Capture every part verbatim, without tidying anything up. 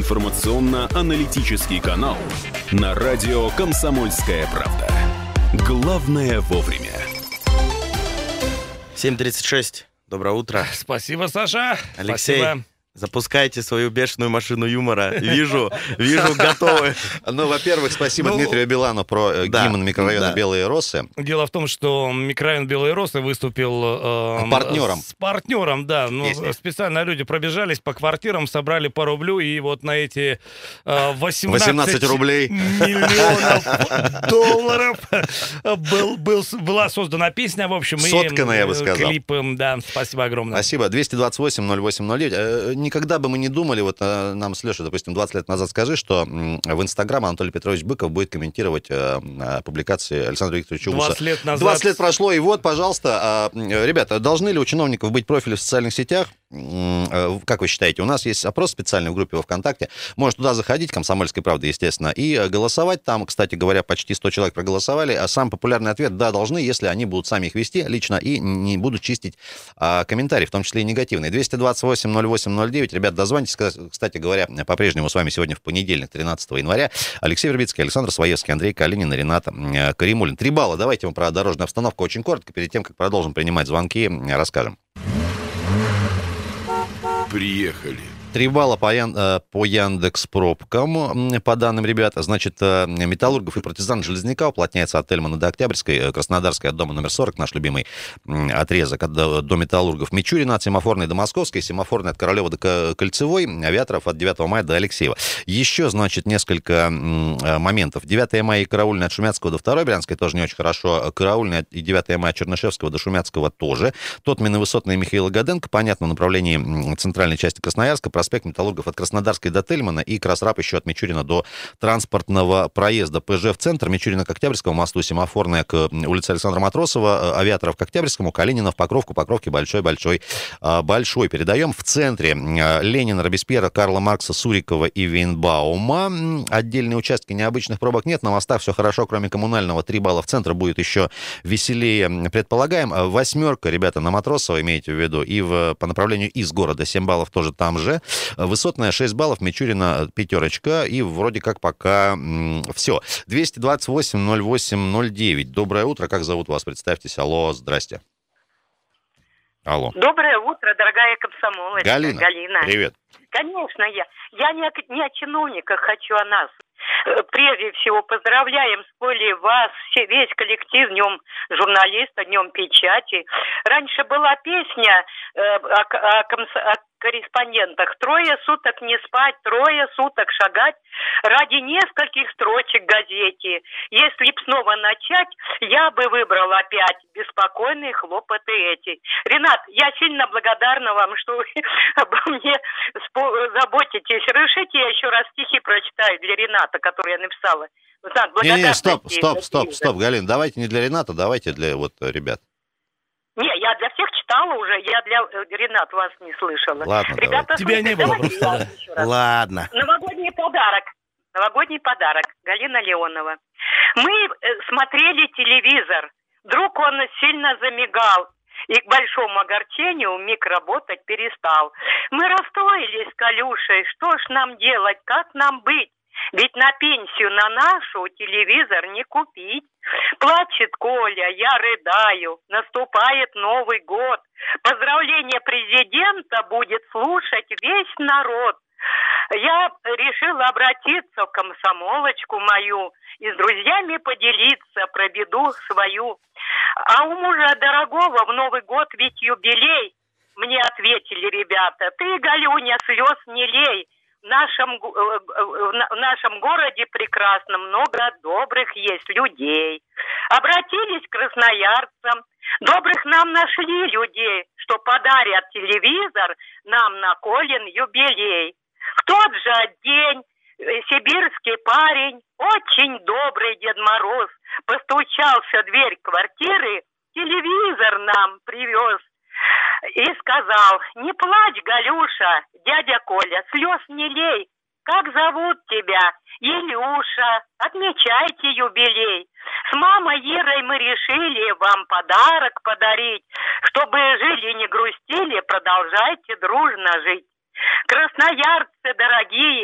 информационно-аналитический канал на радио «Комсомольская правда». Главное вовремя. семь тридцать шесть. Доброе утро. Спасибо, Саша. Алексей, Спасибо. Запускайте свою бешеную машину юмора. Вижу, вижу, готовы. Ну, во-первых, спасибо Ну, Дмитрию Билану про да, гимн микрорайона да. Белые Росы. Дело в том, что микрорайон Белые Росы выступил э, Партнером. С партнером, да. Ну, Песни. специально люди пробежались по квартирам, собрали по рублю, и вот на эти э, восемнадцать, восемнадцать рублей миллионов долларов был, был, была создана песня, в общем, Соткана, и я бы сказал. клип. Да, спасибо огромное. Спасибо. двести двадцать восемь ноль восемь ноль девять. Э, Никогда бы мы не думали, вот э, нам с Лешей, допустим, двадцать лет назад скажи, что м, в Инстаграм Анатолий Петрович Быков будет комментировать э, э, публикации Александра Викторовича Убуса. двадцать лет назад. двадцать лет прошло, и вот, пожалуйста, э, ребята, должны ли у чиновников быть профили в социальных сетях? М, э, Как вы считаете? У нас есть опрос специальный в группе во ВКонтакте. Можно туда заходить, «Комсомольской правды», естественно, и э, голосовать. Там, кстати говоря, почти сто человек проголосовали. А самый популярный ответ — да, должны, если они будут сами их вести лично и не будут чистить а, комментарии, в том числе и негативные. двести двадцать восемь ноль восемь ноль девять. Ребят, дозвонитесь. Кстати говоря, по-прежнему с вами сегодня в понедельник, тринадцатого января, Алексей Вербицкий, Александр Своевский, Андрей Калинин и Ренат э, Каримулин. Три балла. Давайте мы про дорожную обстановку очень коротко. Перед тем, как продолжим принимать звонки, расскажем. Приехали. Три балла по, Ян, э, по Яндекс.Пробкам, по данным ребят. Значит, э, Металлургов и партизан Железняка уплотняется от Тельмана до Октябрьской, э, Краснодарской от дома номер сорок, наш любимый м, отрезок от, до, до Металлургов. Мичурина от Семафорной до Московской, Семафорной от Королева до К- Кольцевой, Авиаторов от девятого мая до Алексеева. Еще, значит, несколько м, э, моментов. девятого мая и Караульная от Шумяцкого до второй Брянской тоже не очень хорошо. Караульная и девятого мая от Чернышевского до Шумяцкого тоже. Тотмин и Высотная Михаила Годенко, понятно, в направлении м, центральной части Красноярска, проспект Металлургов от Краснодарской до Тельмана и Красрап еще от Мичурина до транспортного проезда. ПЖ в центр, Мичурина к Октябрьскому мосту, Семафорная к улице Александра Матросова, Авиаторов к Октябрьскому, Калинина в Покровку, Покровки большой-большой большой. Передаем в центре Ленина, Робеспьера, Карла Маркса, Сурикова и Вейнбаума. Отдельные участки, необычных пробок нет. На мостах все хорошо, кроме коммунального. Три балла в центр, будет еще веселее, предполагаем. Восьмерка, ребята, на Матросова имейте в виду. И в, по направлению из города семь баллов тоже там же. Высотная шесть баллов, Мичурина пятерочка, и вроде как пока м, все. двести двадцать восемь ноль восемь ноль девять. Доброе утро, как зовут вас? Представьтесь. Алло, здрасте. Алло. Доброе утро, дорогая комсомолочка. Галина. Галина. Привет. Конечно, я. Я не о, не о чиновниках, хочу о нас. Прежде всего, поздравляем с более вас, все, весь коллектив, Днем журналиста, Днем печати. Раньше была песня э, о, о, комс- о корреспондентах. Трое суток не спать, трое суток шагать ради нескольких строчек в газете. Если б снова начать, я бы выбрал опять беспокойные хлопоты эти. Ренат, я сильно благодарна вам, что вы обо мне заботитесь. Решите, я еще раз стихи прочитаю для Рената, который я написала. Не-не, стоп, стоп, стоп, стоп, Галина, давайте не для Рената, давайте для вот ребят. Не, я для всех читала уже, я для Ренат вас не слышала. Ладно, ребята, тебя не было просто. Да. Ладно. Новогодний подарок. Новогодний подарок. Галина Леонова. Мы смотрели телевизор. Вдруг он сильно замигал. И к большому огорчению миг работать перестал. Мы расстроились с Калюшей. Что ж нам делать? Как нам быть? Ведь на пенсию на нашу телевизор не купить. Плачет Коля, я рыдаю. Наступает Новый год. Поздравление президента будет слушать весь народ. Я решила обратиться в комсомолочку мою и с друзьями поделиться про беду свою. А у мужа дорогого в Новый год ведь юбилей. Мне ответили ребята: ты, Галюня, слез не лей. В нашем, в нашем городе прекрасном много добрых есть людей. Обратились к красноярцам. Добрых нам нашли людей, что подарят телевизор нам на Колин юбилей. В тот же день сибирский парень, очень добрый Дед Мороз, постучался в дверь квартиры, телевизор нам привез. И сказал: не плачь, Галюша, дядя Коля, слез не лей. Как зовут тебя? Илюша. Отмечайте юбилей. С мамой Ирой мы решили вам подарок подарить. Чтобы жили, не грустили, продолжайте дружно жить. Красноярцы дорогие,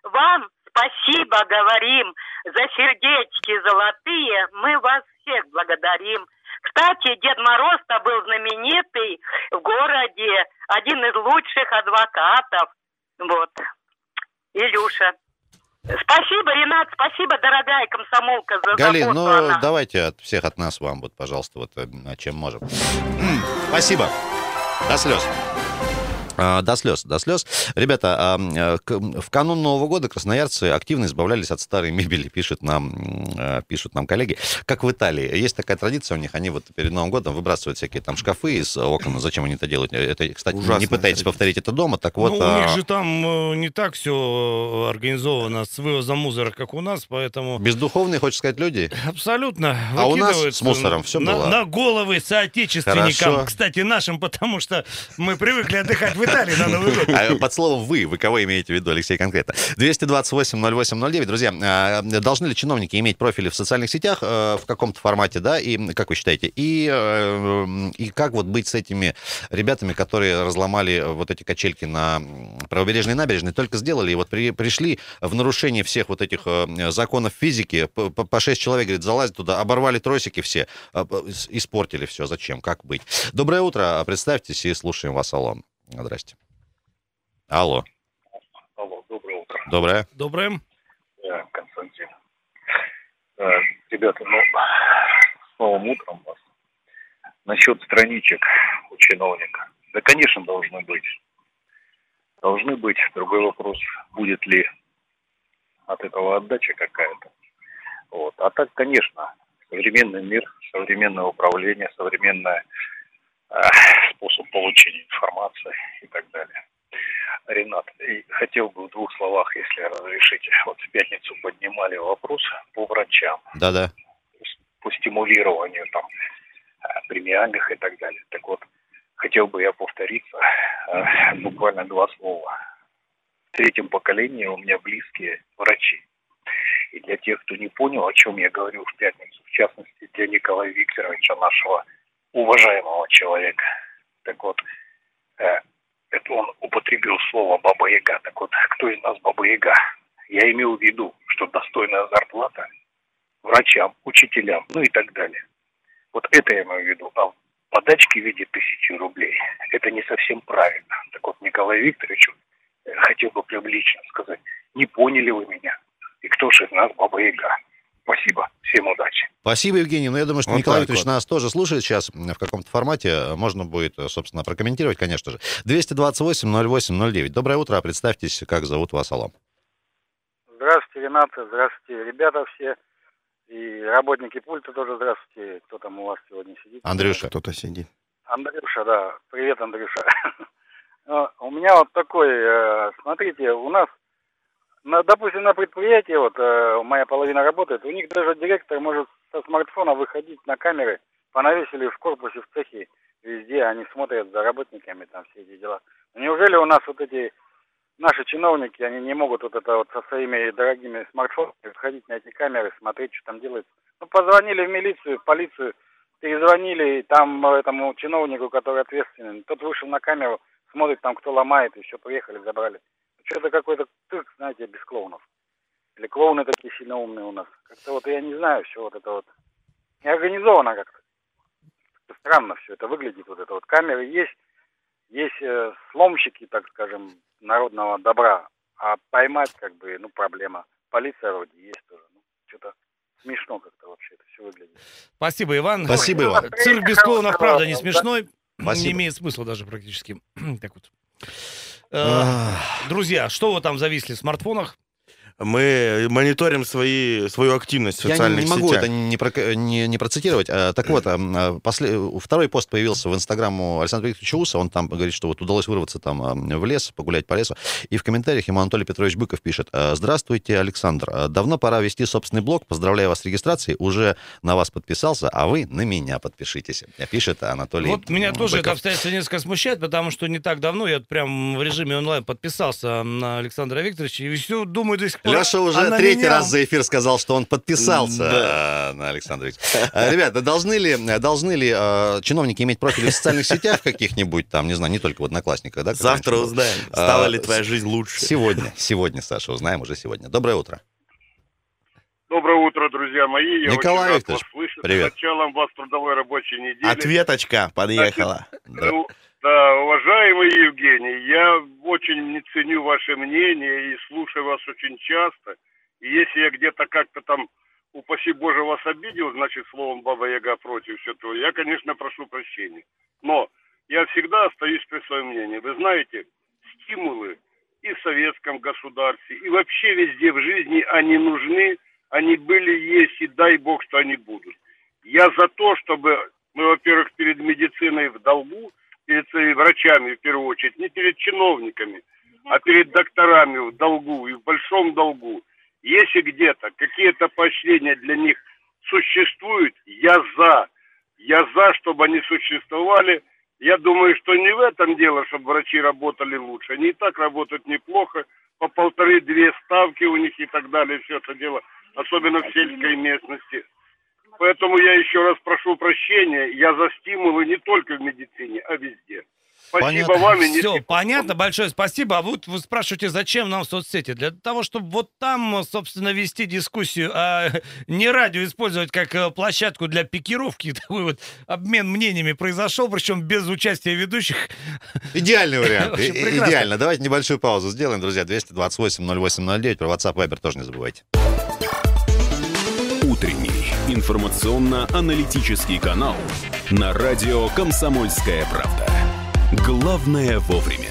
вам спасибо говорим за сердечки золотые. Мы вас всех благодарим. Кстати, Дед Мороз-то был знаменитый в городе, один из лучших адвокатов. Вот. Илюша. Спасибо, Ренат, спасибо, дорогая комсомолка, за Галин, заботу ну о нас. давайте от всех от нас вам, вот, пожалуйста, вот чем можем. Спасибо. До слез. А, До слез, до слез. Ребята, а, к- в канун Нового года красноярцы активно избавлялись от старой мебели, пишут нам, м, пишут нам коллеги. Как в Италии. Есть такая традиция у них, они вот перед Новым годом выбрасывают всякие там шкафы из окон. Зачем они это делают? Это, кстати, не Ужасная пытайтесь традиция. повторить это дома. Так вот, ну, у а, них же там э, не так все организовано с вывозом мусора, как у нас, поэтому бездуховные, хочешь сказать, люди? абсолютно А у нас выкидывают с мусором всё на, было. на головы соотечественникам. Хорошо. Кстати, нашим, потому что мы привыкли отдыхать в Италии на Новый год. А под словом «вы», вы кого имеете в виду, Алексей, конкретно? двести двадцать восемь ноль восемь ноль девять. Друзья, а, должны ли чиновники иметь профили в социальных сетях э, в каком-то формате, да, и как вы считаете? И, э, и как вот быть с этими ребятами, которые разломали вот эти качельки на правобережной набережной, только сделали, и вот при- пришли в нарушение всех вот этих э, законов физики, по, по- по шесть человек, говорит, залазят туда, оборвали тросики все, э, с- испортили все. Зачем? Как быть? Доброе утро, представьтесь и слушаем вас, алло. Здрасте. Алло. Алло, доброе утро. Доброе. Доброе. Я Константин. Э, Ребята, ну, с новым утром вас. Насчет страничек у чиновника. Да, конечно, должны быть. Должны быть. Другой вопрос, будет ли от этого отдача какая-то. Вот. А так, конечно, современный мир, современное управление, современный э, способ получения информации и так далее. Ренат, и хотел бы в двух словах, если разрешите, вот в пятницу поднимали вопрос по врачам, Да-да. по стимулированию там э, премиальных и так далее. Так вот, хотел бы я повториться, э, буквально два слова. В третьем поколении у меня близкие врачи. И для тех, кто не понял, о чем я говорю в пятницу, в частности, для Николая Викторовича, нашего уважаемого человека. Так вот, э, это он употребил слово «баба-яга». Так вот, кто из нас баба-яга? Я имел в виду, что достойная зарплата врачам, учителям, ну и так далее. Вот это я имею в виду. А подачки в виде тысячи рублей, это не совсем правильно. Так вот, Николаю Викторовичу э, хотел бы публично сказать, не поняли вы меня. И кто же из нас баба-яга? Спасибо. Всем удачи. Спасибо, Евгений. Ну, я думаю, что Вот Николай так Викторович вот. нас тоже слушает сейчас в каком-то формате. Можно будет, собственно, прокомментировать, конечно же. двести двадцать восемь ноль восемь ноль девять. Доброе утро. Представьтесь, как зовут вас, алло. Здравствуйте, Ренат, здравствуйте, ребята все, и работники пульта тоже здравствуйте, кто там у вас сегодня сидит. Андрюша. Кто-то сидит. Андрюша, да, привет, Андрюша. Ну, у меня вот такой, э, смотрите, у нас, на, допустим, на предприятии, вот э, моя половина работает, у них даже директор может со смартфона выходить на камеры, понавесили в корпусе, в цехе, везде, они смотрят за работниками, там все эти дела. Но неужели у нас вот эти наши чиновники, они не могут вот это вот со своими дорогими смартфонами входить на эти камеры, смотреть, что там делается? Ну, позвонили в милицию, в полицию, перезвонили там этому чиновнику, который ответственный, тот вышел на камеру, смотрит там, кто ломает, и все, приехали, забрали. Что-то какой-то цирк, знаете, без клоунов. Или клоуны такие сильно умные у нас. Как-то вот я не знаю, все вот это вот не организовано как-то. Странно все это выглядит, вот это вот. Камеры есть, есть э, сломщики, так скажем, народного добра, а поймать как бы, ну, проблема. Полиция вроде есть тоже. Ну, что-то смешно как-то вообще это все выглядит. Спасибо, Иван. Спасибо, Иван. Цирк без клоунов, правда, не смешной. Спасибо. Не имеет смысла даже практически. Так вот. Э, Друзья, что вы там зависли в смартфонах? Мы мониторим свои, свою активность в Я социальных не, не могу сетях. это не, про- не, не процитировать. А, Так вот, а, после- второй пост появился в инстаграм у Александра Викторовича Уса. Он там говорит, что вот удалось вырваться там а, в лес, погулять по лесу. И в комментариях ему Анатолий Петрович Быков пишет: «Здравствуйте, Александр. А, Давно пора вести собственный блог. Поздравляю вас с регистрацией. Уже на вас подписался, а вы на меня подпишитесь». Пишет Анатолий Вот меня тоже это Быков. обстоятельство несколько смущает, потому что не так давно я прям в режиме онлайн подписался на Александра Викторовича, и все думаю до сих Леша уже Она третий меняла. раз за эфир сказал, что он подписался Да. э, на Александра Викторовича. Э, Ребята, должны ли, должны ли э, чиновники иметь профили в социальных сетях каких-нибудь, там, не знаю, не только в Одноклассниках, да? как Завтра раньше было? узнаем, стала А, ли твоя жизнь лучше. Сегодня, сегодня, Саша, узнаем уже сегодня. Доброе утро. Доброе утро, друзя мои. Я Николай очень рад Викторович, вас слышать. привет. С началом вас трудовой рабочей недели. Ответочка подъехала. Да. Ну, да, уважаемый Евгений, я очень не ценю ваше мнение и слушаю вас очень часто. И если я где-то как-то там, упаси Боже, вас обидел, значит, словом Баба Яга против все то, я, конечно, прошу прощения. Но я всегда остаюсь при своем мнении. Вы знаете, стимулы и в советском государстве, и вообще везде в жизни они нужны, они были, есть, и дай Бог, что они будут. Я за то, чтобы мы, во-первых, перед медициной в долгу, перед своими врачами, в первую очередь, не перед чиновниками, а перед докторами в долгу и в большом долгу. Если где-то какие-то поощрения для них существуют, я за. Я за, чтобы они существовали. Я думаю, что не в этом дело, чтобы врачи работали лучше. Они и так работают неплохо, по полторы-две ставки у них и так далее, все это дело, особенно в сельской местности. Поэтому я еще раз прошу прощения, я за стимулы не только в медицине, а везде. Спасибо Понятно. вам. И не Все, секунду. понятно, большое спасибо. А вот вы спрашиваете, зачем нам соцсети? Для того, чтобы вот там, собственно, вести дискуссию, а не радио использовать как э, площадку для пикировки. Такой вот обмен мнениями произошел, причем без участия ведущих. Идеальный вариант. Вообще И- и- прекрасно. Идеально. Давайте небольшую паузу сделаем, друзья. двести двадцать восемь ноль восемь ноль девять. Про WhatsApp, Viber тоже не забывайте. Утренний информационно-аналитический канал на радио «Комсомольская правда». Главное вовремя.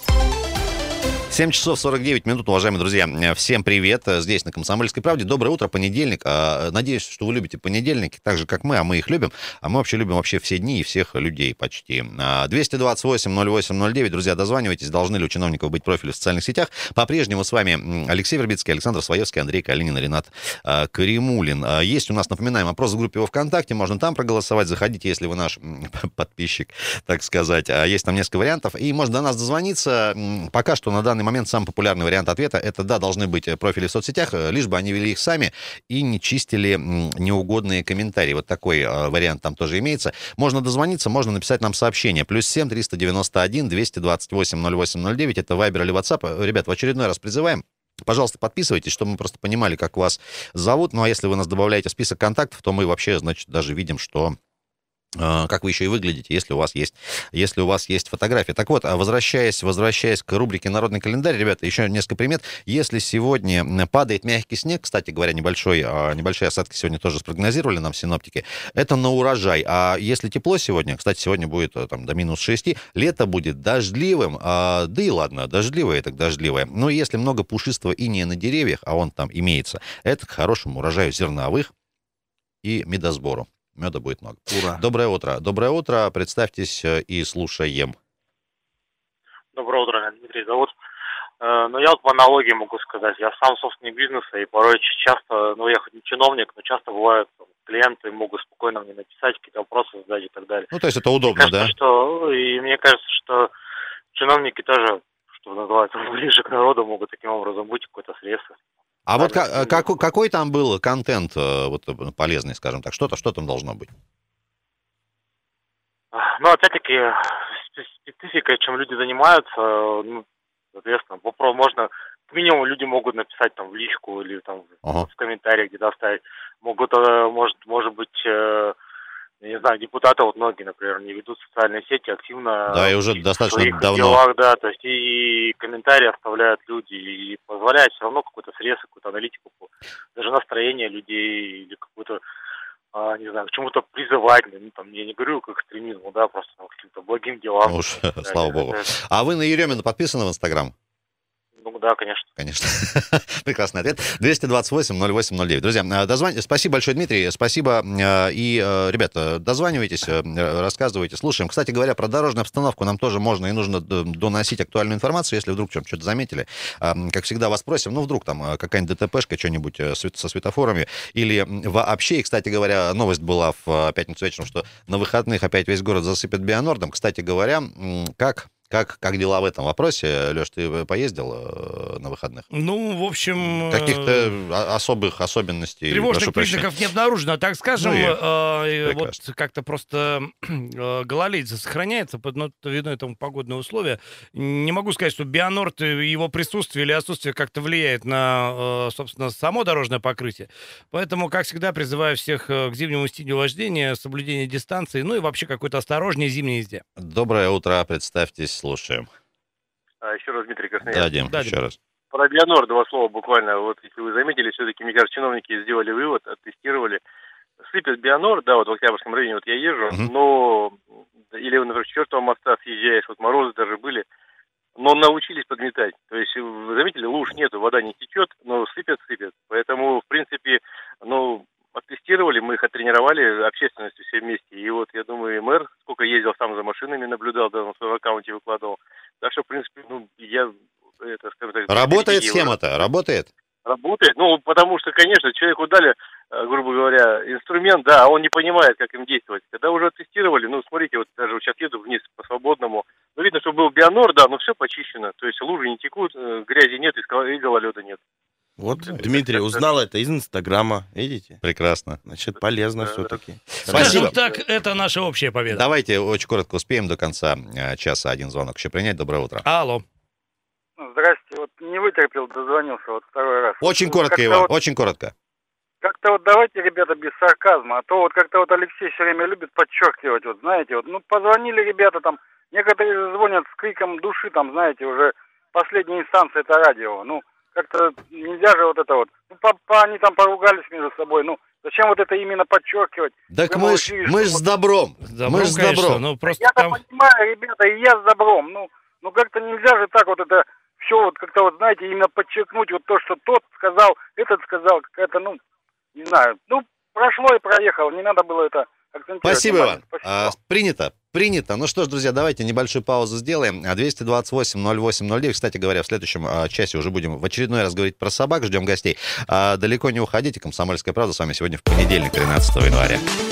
семь часов сорок девять минут, уважаемые друзья. Всем привет. Здесь на «Комсомольской правде». Доброе утро, понедельник. А, Надеюсь, что вы любите понедельники так же, как мы, а мы их любим. А мы вообще любим вообще все дни и всех людей почти. А, двести двадцать восемь ноль восемь ноль девять. Друзья, дозванивайтесь. Должны ли у чиновников быть профили в социальных сетях? По-прежнему с вами Алексей Вербицкий, Александр Своевский, Андрей Калинин, Ренат а, Каримулин. А, Есть у нас, напоминаем, опрос в группе во ВКонтакте. Можно там проголосовать. Заходите, если вы наш м, подписчик, так сказать. А, Есть там несколько вариантов. И можно до нас дозвониться. М, Пока что на данный момент самый популярный вариант ответа — это да, должны быть профили в соцсетях, лишь бы они вели их сами и не чистили м, неугодные комментарии. Вот такой э, вариант там тоже имеется. Можно дозвониться, можно написать нам сообщение. Плюс семь триста девяносто один двести двадцать восемь ноль восемь ноль девять. Это Viber или WhatsApp. Ребят, в очередной раз призываем. Пожалуйста, подписывайтесь, чтобы мы просто понимали, как вас зовут. Ну, а если вы нас добавляете в список контактов, то мы вообще, значит, даже видим, что как вы еще и выглядите, если у вас есть, если у вас есть фотография. Так вот, возвращаясь, возвращаясь к рубрике «Народный календарь», ребята, еще несколько примет. Если сегодня падает мягкий снег, кстати говоря, небольшой, небольшие осадки сегодня тоже спрогнозировали нам синоптики, это на урожай. А если тепло сегодня, кстати, сегодня будет там до минус шести, лето будет дождливым, а, да и ладно, дождливое так дождливое. Но если много пушистого инея на деревьях, а он там имеется, это к хорошему урожаю зерновых и медосбору. Меда будет много. Ура. Доброе утро. Доброе утро. Представьтесь и слушаем. Доброе утро, меня Дмитрий зовут. Э, Ну, я вот по аналогии могу сказать. Я сам собственник бизнеса, и порой ч- часто, ну, я хоть не чиновник, но часто бывают там, клиенты могут спокойно мне написать, какие-то вопросы задать и так далее. Ну, то есть это удобно, Мне кажется, да? что, и мне кажется, что чиновники тоже, что называется, ближе к народу могут таким образом быть какое-то средство. А вот Правильно. ка- какой, какой там был контент э, вот, полезный, скажем так? Что-то, что там должно быть? Ну, опять-таки, спе- специфика, чем люди занимаются, ну, соответственно, вопрос можно, к минимуму люди могут написать там в личку или там Ага. в комментариях где-то оставить. Могут, э, может, может быть, э, я не знаю, депутаты, вот многие, например, не ведут социальные сети активно. Да, и уже в достаточно своих давно. делах, да, то есть и комментарии оставляют люди, и позволяет все равно какой-то срез, какую-то аналитику, даже настроение людей или какую-то, а, не знаю, к чему-то призывать, ну, там, я не говорю как экстремизму, да, просто там, к каким-то благим делам. Ну уж, и так далее. слава богу. Это, А вы на Еремина подписаны в Инстаграм? ну, да, конечно. Конечно. Прекрасный ответ. двести двадцать восемь ноль восемь ноль девять. Друзья, дозвон... спасибо большое, Дмитрий. Спасибо. И, ребята, дозванивайтесь, рассказывайте, слушаем. Кстати говоря, про дорожную обстановку нам тоже можно и нужно доносить актуальную информацию, если вдруг что-то заметили. Как всегда вас просим, ну, вдруг там какая-нибудь ДТПшка, что-нибудь со светофорами или вообще. И, кстати говоря, новость была в пятницу вечером, что на выходных опять весь город засыпет Бионордом. Кстати говоря, как... Как, как дела в этом вопросе? Леш, ты поездил э, на выходных? Ну, в общем... Каких-то особых особенностей? Тревожных признаков не обнаружено. Так скажем, Ну, э, вот как-то просто э, гололедица сохраняется, но видно этому погодные условия. Не могу сказать, что Бионорд, его присутствие или отсутствие как-то влияет на, э, собственно, само дорожное покрытие. Поэтому, как всегда, призываю всех к зимнему стилю вождения, соблюдению дистанции, ну и вообще какой-то осторожнее зимней езде. Доброе утро, представьтесь. Слушаем. А, еще раз, Дмитрий Красноярский. Да, Дим, да, еще Дим. раз. Про Бионор два слова буквально. Вот если вы заметили, все-таки, мне кажется, чиновники сделали вывод, оттестировали. Сыпет Бионор, да, вот в Октябрьском районе вот я езжу, uh-huh. но или, например, с Четвертого моста съезжаешь, вот морозы даже были, но научились подметать. То есть, вы заметили, луж нету, вода не течет, но сыпет, сыпет. Поэтому, в принципе, ну, оттестировали, мы их оттренировали, общественностью все вместе. И вот, я думаю, мэр, сколько ездил сам за машинами, наблюдал, да, на своем аккаунте выкладывал. Так что, в принципе, ну, я, это, скажем так... Работает схема-то? Работает? Работает. Ну, потому что, конечно, человеку дали, грубо говоря, инструмент, да, а он не понимает, как им действовать. Когда уже оттестировали, ну, смотрите, вот даже вот сейчас еду вниз по свободному, ну, видно, что был Бионор, да, но все почищено. То есть лужи не текут, грязи нет и гололеда нет. Вот, Дмитрий узнал это из Инстаграма, видите? Прекрасно. Значит, полезно да, все-таки. Скажем так, это наша общая победа. Давайте очень коротко успеем до конца часа один звонок еще принять. Доброе утро. Алло. Здрасте, вот не вытерпел, дозвонился вот второй раз. Очень коротко, как-то Иван, вот, очень коротко. Как-то вот давайте, ребята, без сарказма, а то вот как-то вот Алексей все время любит подчеркивать, вот знаете, вот, ну, позвонили ребята там, некоторые звонят с криком души, там, знаете, уже последняя инстанция это радио, ну, как-то нельзя же вот это вот, ну, папа, они там поругались между собой, ну, зачем вот это именно подчеркивать? Так мы ж, мы ж с добром, добром мы ж с добром. Конечно, ну, просто я-то там... понимаю, ребята, и я с добром, ну, ну, как-то нельзя же так вот это... Все вот как-то вот, знаете, именно подчеркнуть вот то, что тот сказал, этот сказал, какая-то, ну, не знаю, ну, прошло и проехало, не надо было это акцентировать. Спасибо, Иван. Спасибо. А, принято, принято. Ну что ж, друзья, давайте небольшую паузу сделаем. двести двадцать восемь ноль восемь ноль девять. Кстати говоря, в следующем а, часе уже будем в очередной раз говорить про собак, ждем гостей. А, далеко не уходите, «Комсомольская правда» с вами сегодня в понедельник, тринадцатого января.